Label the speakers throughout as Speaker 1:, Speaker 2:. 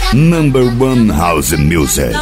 Speaker 1: Number one house music.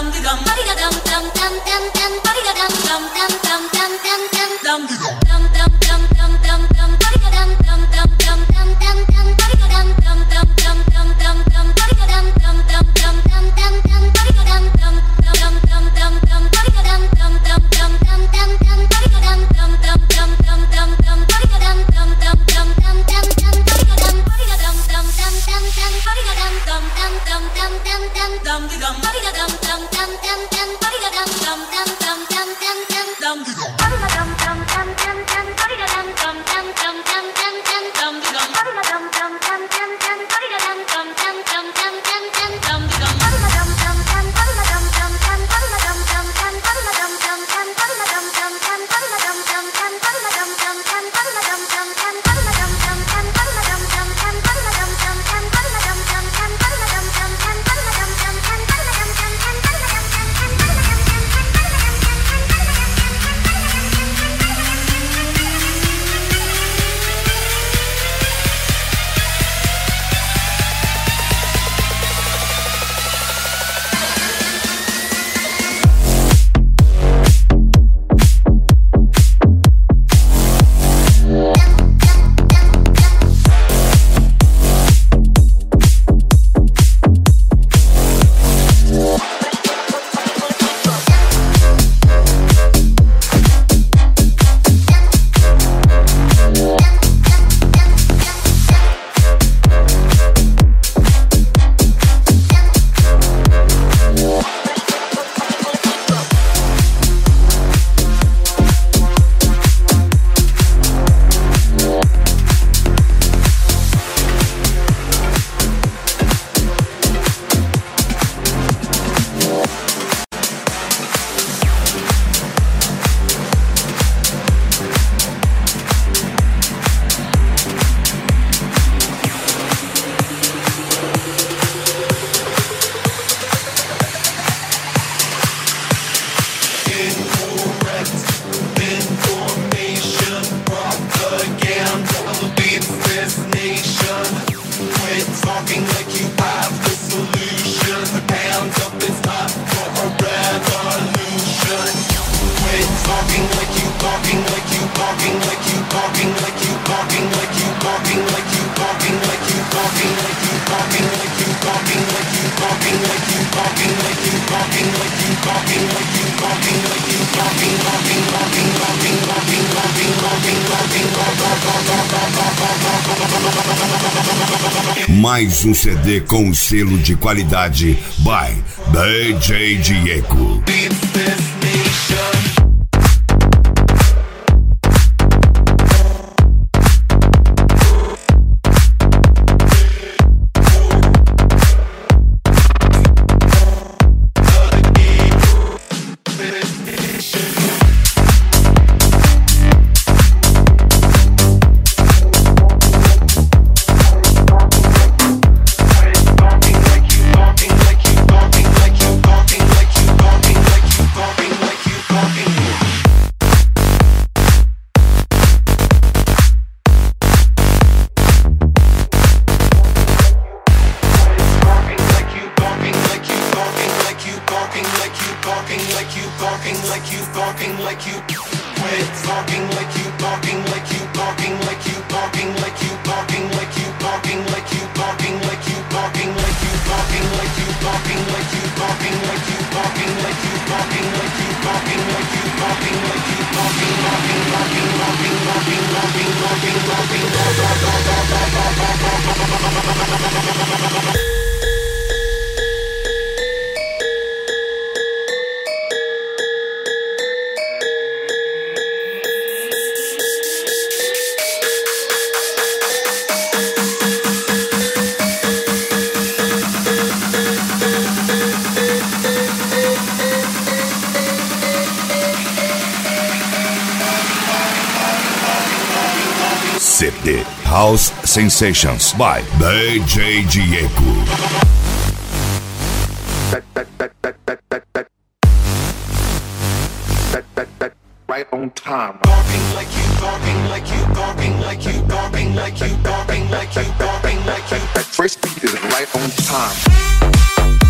Speaker 1: Mais um CD com o selo de qualidade by DJ Diego. CD House Sensations by DJ Diego.
Speaker 2: Right on time.
Speaker 3: Talking like you, talking like you, talking like you, talking like you, talking like you, talking like you.
Speaker 2: That first beat is right on time.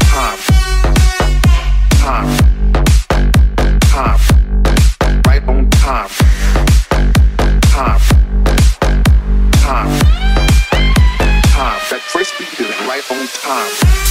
Speaker 2: time. Time. Time. Right on time. Time. Time. Time. That first beat is right on time.